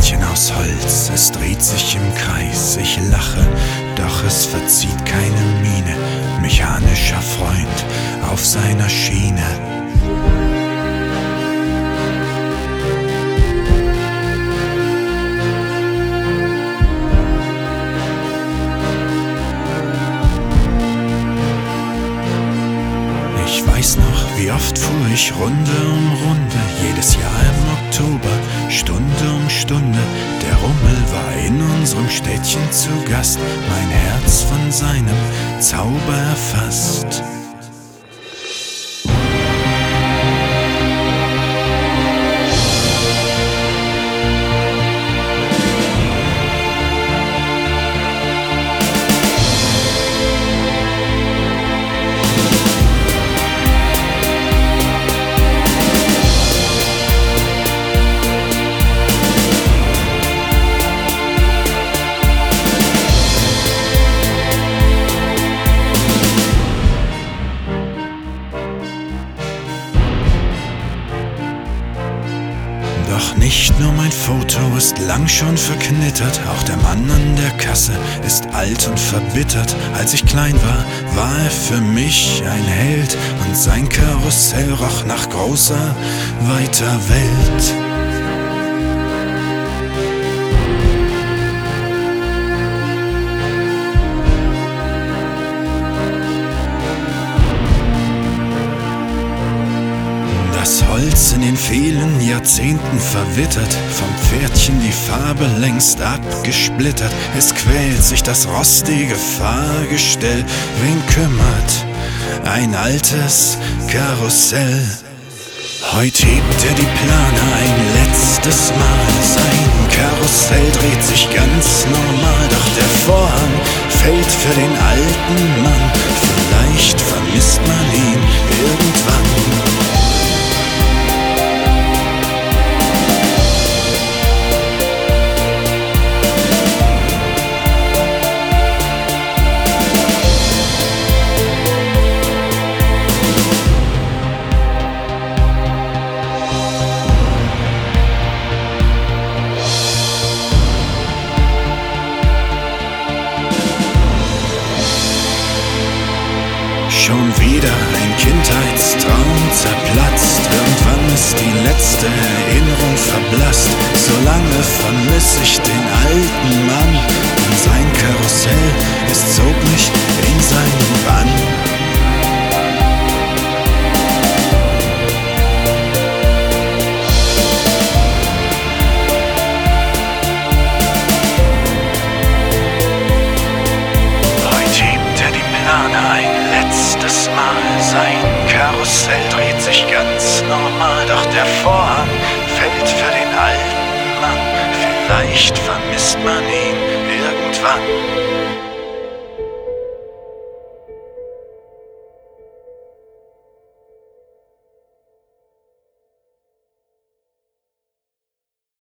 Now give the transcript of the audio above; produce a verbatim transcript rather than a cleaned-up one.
Rädchen aus Holz, es dreht sich im Kreis, ich lache, doch es verzieht keine Miene, mechanischer Freund auf seiner Schiene. Ich weiß noch, wie oft fuhr ich Runde um Runde, jedes Jahr im Oktober, Stunde um Stunde. Der Rummel war in unserem Städtchen zu Gast, mein Herz von seinem Zauber erfasst. Doch nicht nur mein Foto ist lang schon verknittert, auch der Mann an der Kasse ist alt und verbittert. Als ich klein war, war er für mich ein Held und sein Karussell roch nach großer, weiter Welt. Das Holz in den vielen Jahrzehnten verwittert, vom Pferdchen die Farbe längst abgesplittert. Es quält sich das rostige Fahrgestell, wen kümmert ein altes Karussell? Heut hebt er die Plane ein letztes Mal, sein Karussell dreht sich ganz normal, doch der Vorhang fällt für den alten Mann, vielleicht vermisst man ihn irgendwann. Schon wieder ein Kindheitstraum zerplatzt, irgendwann ist die letzte Erinnerung verblasst. Solange vermiss ich den alten Mann und sein Karussell, es zog mich in seinen Bann. Letztes Mal, sein Karussell dreht sich ganz normal, doch der Vorhang fällt für den alten Mann, vielleicht vermisst man ihn irgendwann.